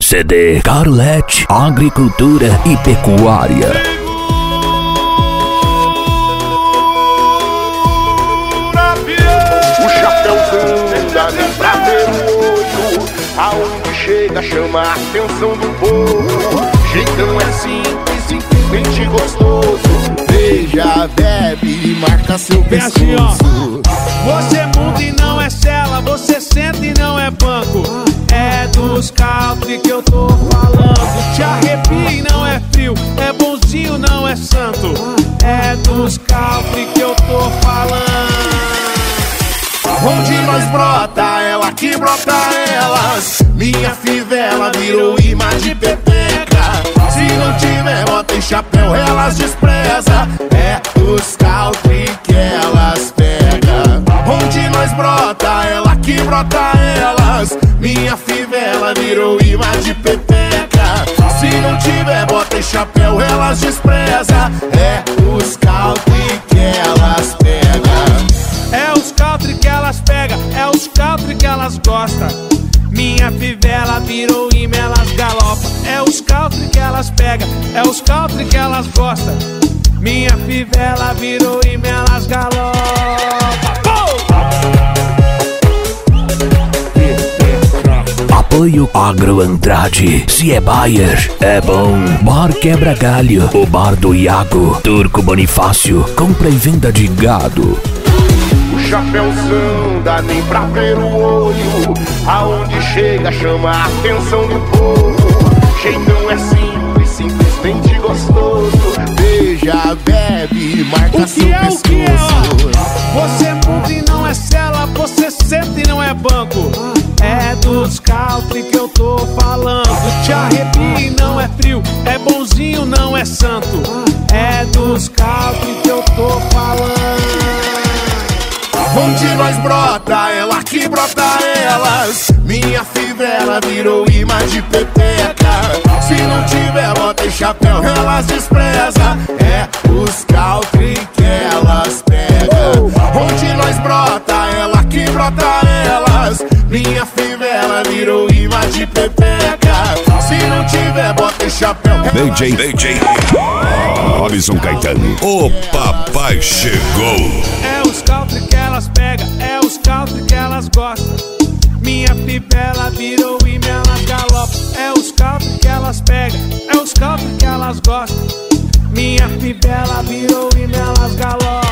CD Carolete Agricultura e Pecuária. Pra ver o olho, aonde chega chama a atenção do povo. Jeitão é simples, simplesmente gostoso. Beija, bebe e marca seu pescoço. Você muda e não é cela, você senta e não é banco. É dos country que eu tô falando. Te arrepia e não é frio, é bonzinho, não é santo. É dos country que eu tô falando. Onde nós brota, ela que brota elas. Minha fivela virou imã de pepeca. Se não tiver bota e chapéu, elas despreza. É os country que elas pega. Onde nós brota, ela que brota elas. Minha fivela virou imã de pepeca. Se não tiver bota e chapéu, elas despreza. É os country que elas pega. É os country que elas pegam, é os country que elas gostam. Minha fivela virou imã, elas galopam. É os country que elas pegam, é os country que elas gostam. Minha fivela virou imã, elas galopam. Apoio Agro Andrade. Se é Bayer, é bom. Bar Quebra Galho, o bar do Iago. Turco Bonifácio, compra e venda de gado. Chapéuzão, dá nem pra ver o olho. Aonde chega chama a atenção do povo. Jeitão é simples, simplesmente gostoso. Beija, bebe, marca seu pescoço. Você muda e não é cela, você senta e não é banco. É dos country que eu tô falando. Te arrepia e não é frio, é bonzinho, não é santo. É dos country que eu tô falando. Onde nós brota, ela que brota elas. Minha fivela virou imã de pepeca. Se não tiver bota e chapéu, elas despreza. É os country que elas pegam. Onde nós brota, ela que brota elas. Minha fivela virou imã de pepeca. Se não tiver bota e chapéu, DJ Robson Caetano, o papai chegou. É os country que elas pegam, é os country que elas gostam. Minha fivela virou imã, elas galopam. É os country que elas pegam, é os country que elas gostam. Minha fivela virou imã, elas galopam.